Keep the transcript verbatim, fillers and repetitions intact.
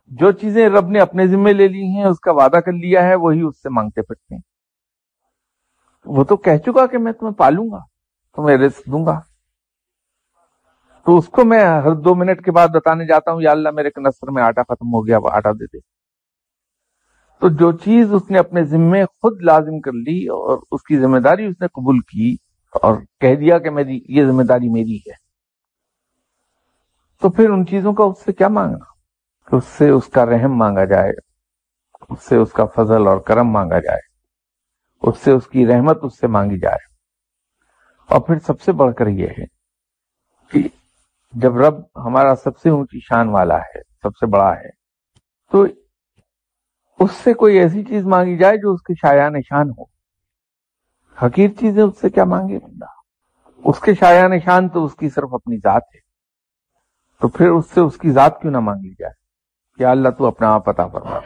جو چیزیں رب نے اپنے ذمے لے لی ہیں، اس کا وعدہ کر لیا ہے، وہی اس سے مانگتے پھرتے ہیں۔ وہ تو کہہ چکا کہ میں تمہیں پالوں گا، تمہیں رزق دوں گا، تو اس کو میں ہر دو منٹ کے بعد بتانے جاتا ہوں یا اللہ میرے کنستر میں آٹا ختم ہو گیا، وہ آٹا دے دے۔ تو جو چیز اس نے اپنے ذمے خود لازم کر لی اور اس کی ذمہ داری اس نے قبول کی اور کہہ دیا کہ میری یہ ذمہ داری میری ہے، تو پھر ان چیزوں کا اس سے کیا مانگنا؟ کہ اس سے اس کا رحم مانگا جائے، اس سے اس کا فضل اور کرم مانگا جائے، اس سے اس کی رحمت اس سے مانگی جائے۔ اور پھر سب سے بڑھ کر یہ ہے کہ جب رب ہمارا سب سے اونچی شان والا ہے، سب سے بڑا ہے، تو اس سے کوئی ایسی چیز مانگی جائے جو اس کے شایان شان ہو۔ حقیر چیزیں اس سے کیا مانگے بندہ؟ اس کے شایان شان تو اس کی صرف اپنی ذات ہے، تو پھر اس سے اس کی ذات کیوں نہ مانگی جائے کہ اللہ تو اپنا آپ عطا فرما۔